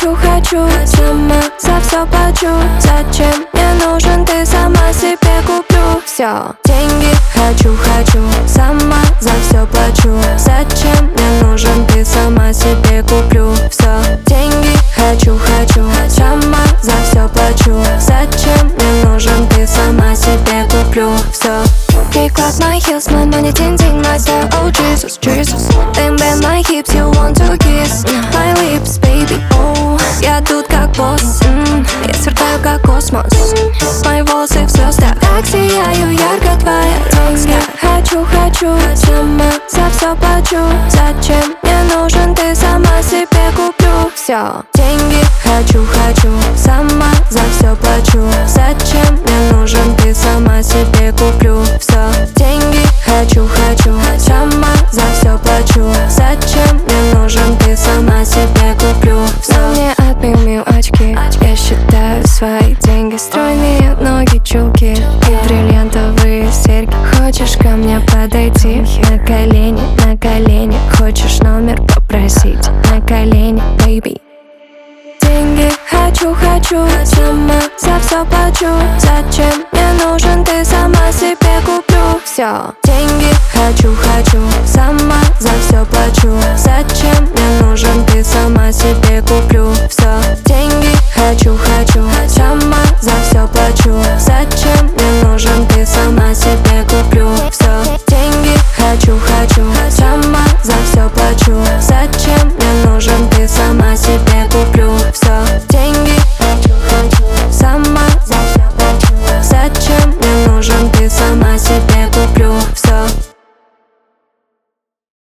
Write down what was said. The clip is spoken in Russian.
хочу, сама за все плачу. Зачем мне нужен, ты сама себе куплю. Все, деньги хочу, сама за все плачу. Зачем мне нужен, ты сама себе куплю. Все, деньги хочу, сама за все плачу. Зачем мне нужен, ты сама себе куплю. Все. Kick off my heels, my money tinting my style. Oh Jesus, Jesus. Then bend my hips, you want to kiss my lips, baby. Oh, я тут как босс, я сверкаю как космос. Мои волосы в звездах, так сияю ярко твоя роза. Хочу, сама за все плачу. Зачем мне нужен, ты сама себе куплю. Все, деньги хочу, сама за все плачу. Зачем мне нужен, ты сама себе куплю. Все, деньги хочу, сама за все плачу. Зачем мне нужен, ты сама себе куплю. Все, мне отнимем очки, я считаю свои деньги. Стройные ноги, чулки и бриллиантовые серьги. Хочешь ко мне подойти? На колени, хочешь номер попросить? На колени, baby. Деньги хочу, сама за все плачу. Зачем мне нужен, ты сама себе куплю. Все, деньги хочу, сама за все плачу. Зачем мне нужен, ты сама себе куплю.